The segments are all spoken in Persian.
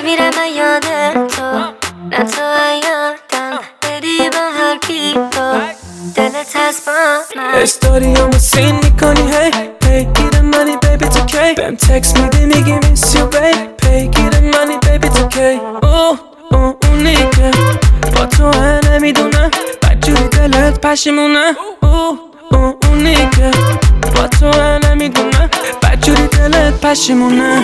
نمیرم یاد تو، نه تو یادم بری با هر کی تو دلت هست با من. استوریامو سین میکنی هی پیگیر منی بیبی تو کی بهم تکس میدی میگی میس یو بیب پیگیر منی بیبی تو کی اونی که با تو نمیدونه بدجوری دلت پشیمونه اونی که با تو نمیدونه بدجوری دلت پشیمونه.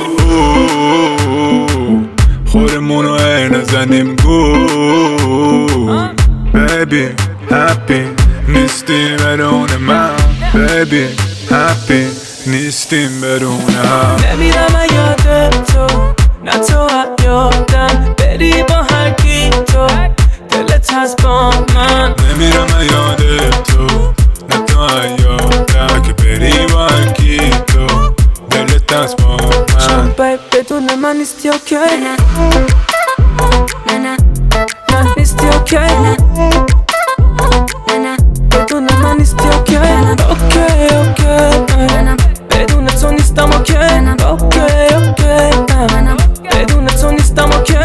خورمونو نزنیم گول بیبی هپی نیستیم بدون من بیبی هپی نیستیم بدون هم. نمیرم یاد تو، نه تو یادم بری با هر کی تو دلت هست با من. نمیرم یاد تو، نه تو یادم که بری با هر کی تو دلت هست با من. چون بیب بدون من نیستی اوکی نه نیستی اوکی نه بدون من نیستی اوکی اوکی بدون تو نیستم اوکی بدون تو نیستم اوکی.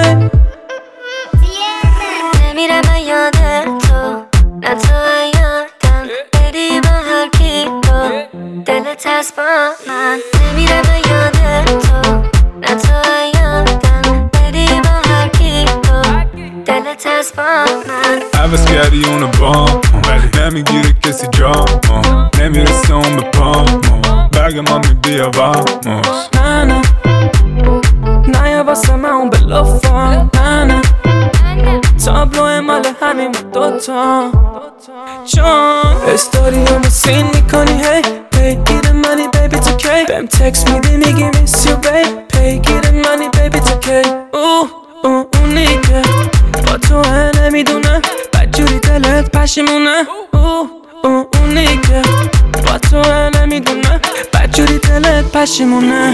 نمیرم یاد تو، نه تو یادم بری با هر کی تو دلت هست با من. نمیرم یاد تو، نه تو یادم بری با هر کی تو دلت هست با من. عوض کردی اونو با ولی نمیگیره کسی جا نمیرسه اون به پا برگ ما میبیا واموس. نه یا واسه من اون بلافم نه تابلو مال همین دوتا چون استوریامو سین میکنی هی پیگیر منی بیبی تو کی بهم تکس میدی میگی میس یو بیب پیگیر منی بیبی تو کی اونی که با تو نمیدونه بدجوری دلت پشیمونه اونی که با تو نمیدونه بدجوری دلت پشیمونه.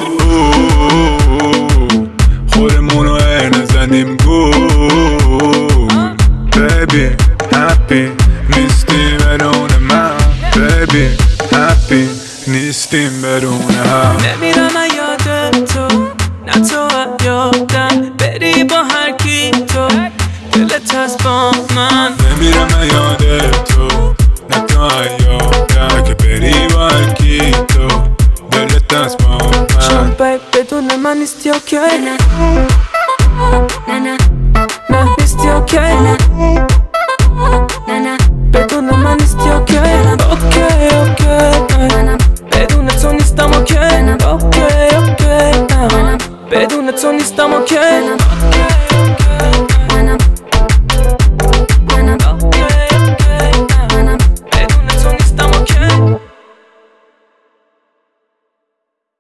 خورمونو نزنیم گول بیبی هپی نیستیم بدون من بیبی هپی نیستیم بدون هم. نمیرم یاد تو، نه تو یادم بری با هر کی تو دلت هست با من. نمیرم یاد تو، نه تو یادم که بری با هر کی تو دلت هست با چون من. بیب بدون من نیستی اوکی نه نیستی اوکی بدون من نیستی اوکی بدون تو نیستم اوکی بدون تو نیستم اوکی